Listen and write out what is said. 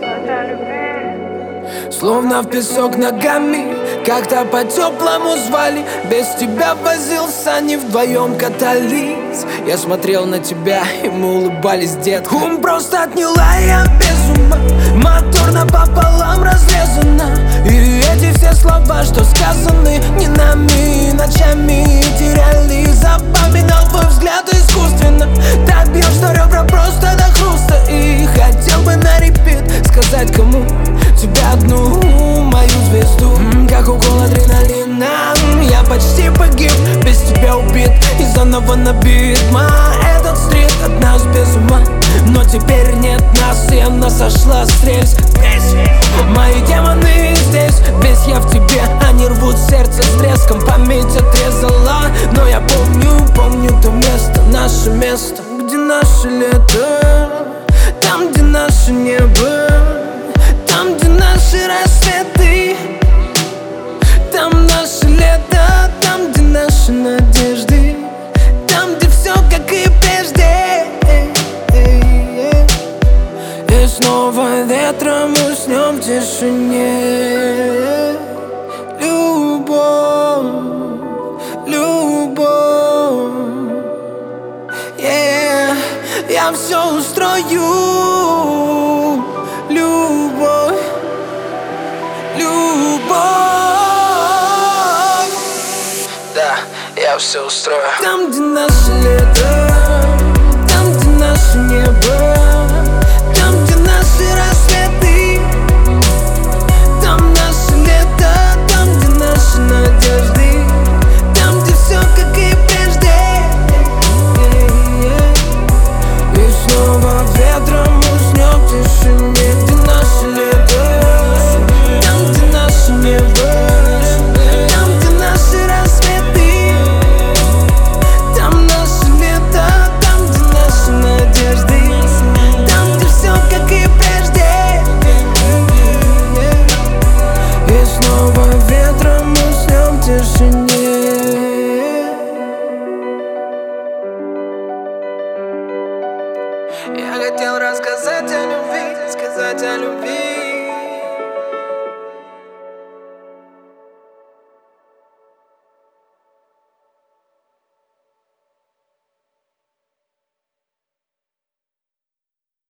Словно в песок ногами, как-то по-теплому звали. Без тебя возился, не вдвоем катались. Я смотрел на тебя, и мы улыбались, дед. Ум просто отняла, я без ума. Мотор напополам разрезана. И эти все слова, что сказаны не нами, ночами теряли. Запоминал твой взгляд искусственно. Так бьешь, что ребра просто до хруста. И хотел бы на репит сказать кому тебя одну, мою звезду. Как укол адреналина, я почти погиб, без тебя убит и заново набит. Этот стрит от нас без ума, но теперь нет нас, и она сошла с рельс. Мои демоны здесь, весь я в тебе, они рвут сердце с треском. Память отрезала, но я помню то место, наше место, где наше лето, там, где наше небо, там, где наши рассветы, там наше лето, там, где наши надежды, там, где все как и прежде. И снова ветром уснем в тишине. Любовь, любовь, я все устрою. Любовь, любовь, да, я все устрою. Там, где наше лето, там, где наше небо, там, где наши рассветы, там наше лето, там, где наши надежды, там, где все как и прежде. И снова ветром уснем в тишине. Где наше лето, там, где наше небо, там, где наши рассветы, там наше лето, там, где наши надежды, там, где все как и прежде. И снова ветром уснем в тишине. Я хотел рассказать о любви, сказать о любви.